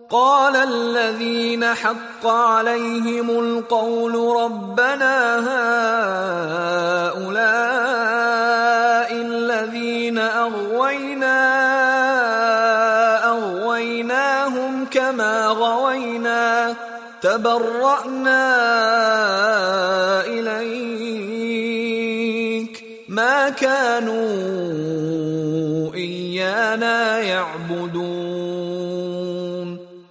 قال الذين حق عليهم القول ربنا هؤلاء الذين أغويناهم كما غوينا تبرأنا إليك ما كانوا إيانا يعبدون